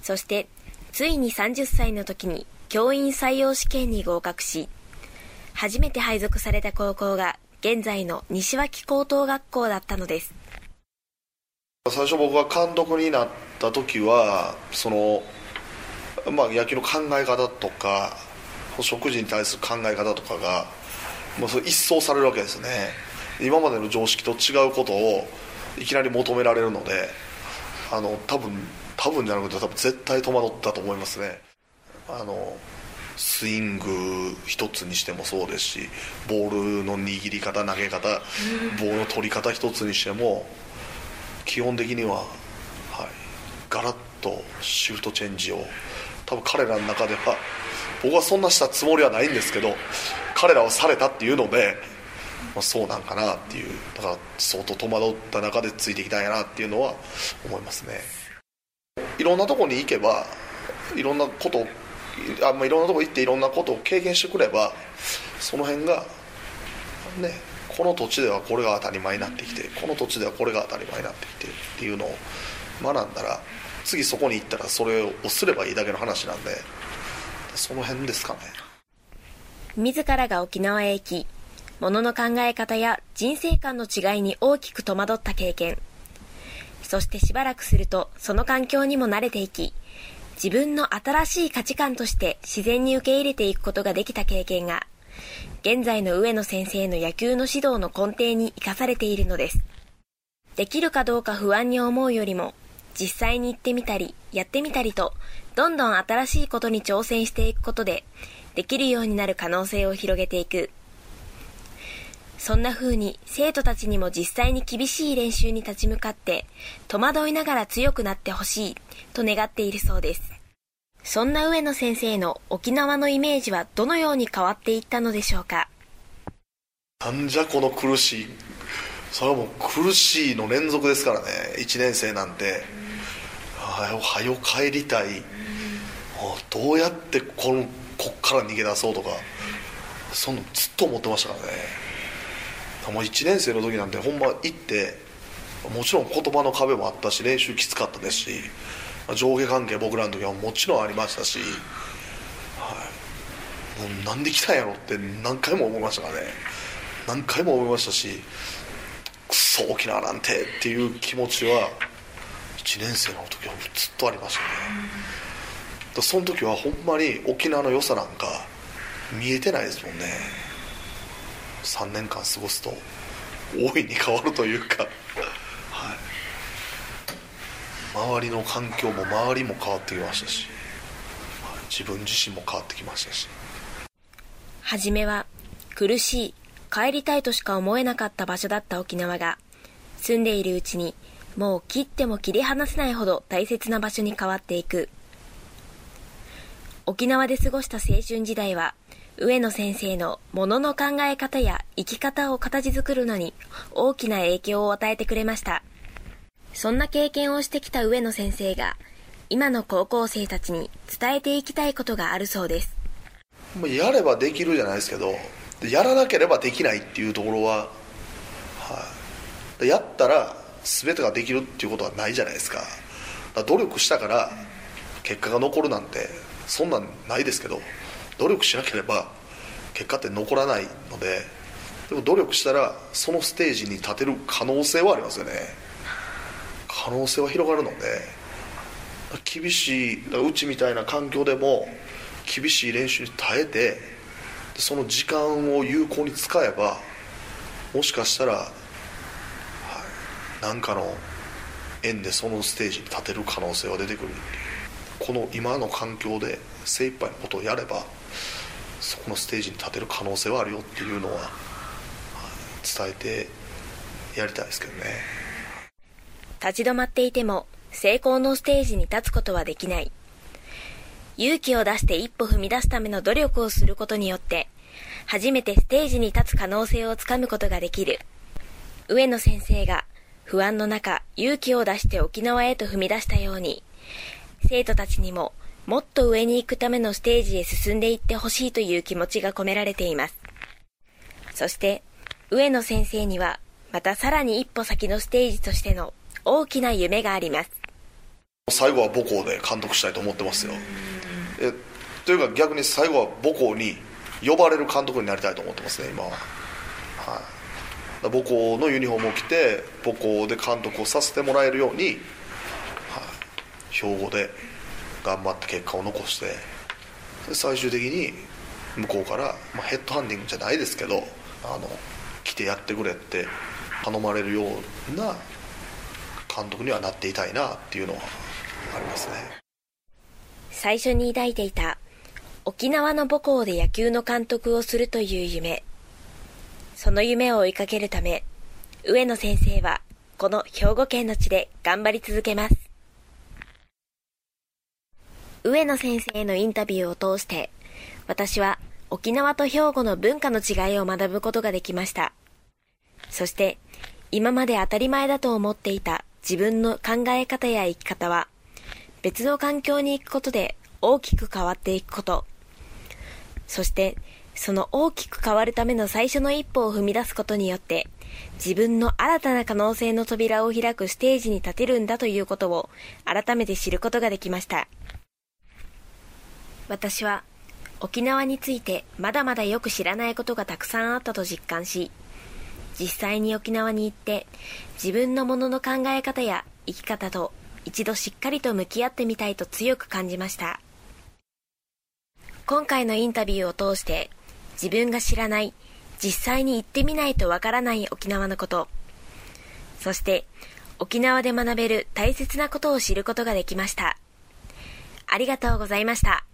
そしてついに30歳の時に教員採用試験に合格し、初めて配属された高校が現在の西脇高等学校だったのです。 最初僕が監督になった時は野球の考え方とか食事に対する考え方とかがそれ一掃されるわけですね。今までの常識と違うことをいきなり求められるので、多分じゃなくて絶対戸惑ったと思いますね。スイング一つにしてもそうですし、ボールの握り方、投げ方、ボールの取り方一つにしても基本的には、ガラッとシフトチェンジを多分彼らの中では、僕はそんなしたつもりはないんですけど、彼らはされたっていうので、そうなんかなっていう、だから相当戸惑った中でついてきたんやなっていうのは思いますね。いろんなとこに行けばいろんなとこ行っていろんなことを経験してくれば、その辺がね、この土地ではこれが当たり前になってきて、この土地ではこれが当たり前になってきてっていうのを学んだら、次そこに行ったらそれをすればいいだけの話なんで、その辺ですかね。 自らが沖縄へ行き、物の考え方や人生観の違いに大きく戸惑った経験、そしてしばらくするとその環境にも慣れていき、自分の新しい価値観として自然に受け入れていくことができた経験が、現在の上野先生の野球の指導の根底に生かされているのです。できるかどうか不安に思うよりも、実際に行ってみたりやってみたりと、どんどん新しいことに挑戦していくことで、できるようになる可能性を広げていく。そんな風に生徒たちにも実際に厳しい練習に立ち向かって戸惑いながら強くなってほしいと願っているそうです。そんな上野先生の沖縄のイメージはどのように変わっていったのでしょうか。 なんじゃこの苦しい、それはもう苦しいの連続ですからね。1年生なんてはよ帰りたい、どうやってこっから逃げ出そうとか、そんなずっと思ってましたからね。もう1年生の時なんてほんま行って、もちろん言葉の壁もあったし、練習きつかったですし、上下関係僕らの時はもちろんありましたし、もうなんで来たんやろって何回も思いましたからね。何回も思いましたし、くそ沖縄なんてっていう気持ちは1年生の時はずっとありましたね。その時はほんまに沖縄の良さなんか見えてないですもんね。3年間過ごすと大いに変わるというか、周りの環境も周りも変わってきましたし、自分自身も変わってきましたし、 初めは苦しい、帰りたいとしか思えなかった場所だった沖縄が、住んでいるうちにもう切っても切り離せないほど大切な場所に変わっていく。沖縄で過ごした青春時代は、上野先生の物の考え方や生き方を形作るのに大きな影響を与えてくれました。そんな経験をしてきた上野先生が、今の高校生たちに伝えていきたいことがあるそうです。 やればできるじゃないですけど、やらなければできないっていうところは、やったら全てができるっていうことはないじゃないですか。だから努力したから結果が残るなんてそんなんないですけど、努力しなければ結果って残らないので、でも努力したらそのステージに立てる可能性はありますよね。可能性は広がるので、厳しい、うちみたいな環境でも厳しい練習に耐えて、その時間を有効に使えば、もしかしたら何かの縁でそのステージに立てる可能性は出てくる。この今の環境で精一杯のことをやれば、そこのステージに立てる可能性はあるよっていうのは伝えてやりたいですけどね。 立ち止まっていても成功のステージに立つことはできない。勇気を出して一歩踏み出すための努力をすることによって、初めてステージに立つ可能性をつかむことができる。上野先生が不安の中、勇気を出して沖縄へと踏み出したように、生徒たちにももっと上に行くためのステージへ進んでいってほしいという気持ちが込められています。そして上野先生にはまたさらに一歩先のステージとしての大きな夢があります。 最後は母校で監督したいと思ってますよ。というか逆に最後は母校に呼ばれる監督になりたいと思ってますね、今は。母校のユニフォームを着て母校で監督をさせてもらえるように、兵庫で頑張って結果を残して、最終的に向こうから、ヘッドハンディングじゃないですけど、来てやってくれって頼まれるような監督にはなっていたいなっていうのはありますね。 最初に抱いていた沖縄の母校で野球の監督をするという夢、その夢を追いかけるため、上野先生はこの兵庫県の地で頑張り続けます。上野先生のインタビューを通して、私は沖縄と兵庫の文化の違いを学ぶことができました。そして、今まで当たり前だと思っていた自分の考え方や生き方は、別の環境に行くことで大きく変わっていくこと。そして、その大きく変わるための最初の一歩を踏み出すことによって、自分の新たな可能性の扉を開くステージに立てるんだということを改めて知ることができました。私は沖縄についてまだまだよく知らないことがたくさんあったと実感し、実際に沖縄に行って自分のものの考え方や生き方と一度しっかりと向き合ってみたいと強く感じました。今回のインタビューを通して自分が知らない、実際に行ってみないとわからない沖縄のこと、そして沖縄で学べる大切なことを知ることができました。ありがとうございました。